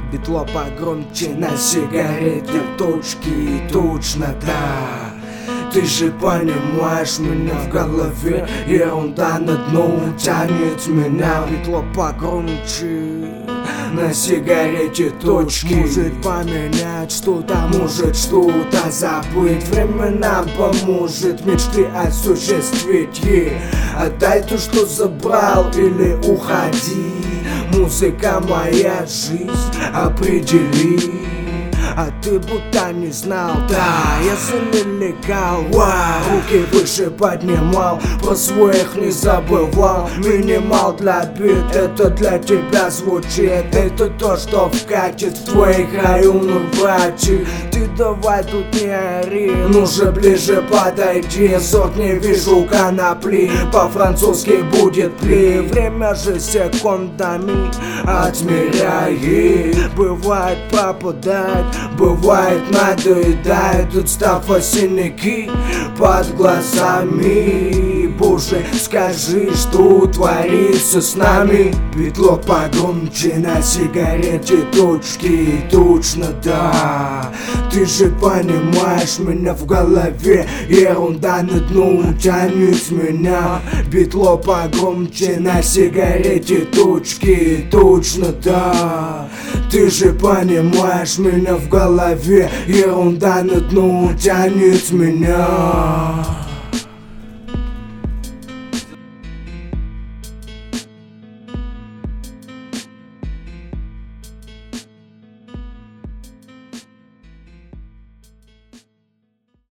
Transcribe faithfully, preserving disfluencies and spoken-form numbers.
Битло погромче на сигарете, точки, точно да. Ты же понимаешь, меня в голове ерунда на дно тянет меня. Битло погромче на сигарете, точки. Может поменять что-то, может что-то забыть. Время нам поможет мечты осуществить. yeah. Отдай то, что забрал, или уходи. Музыка моя жизнь, определи. А ты будто не знал, да, я за нелегал. Руки выше поднимал, про своих не забывал. Минимал для бит, это для тебя звучит. Это то, что вкатит в твоих районных братьев. Ты давай тут не ори, ну же ближе подойди. Сотни вижу конопли, по-французски будет пли. Время же секундами отмеряет. Бывает попадает, бывает надоедает. Тут став синяки под глазами. Боже, скажи, что творится с нами. Битло погромче на сигарете, точки, точно да. Ты же понимаешь, меня в голове ерунда на дно тянет меня. Битло погромче на сигарете, точки, точно да. Ты же понимаешь, меня в голове ерунда на дно тянет меня.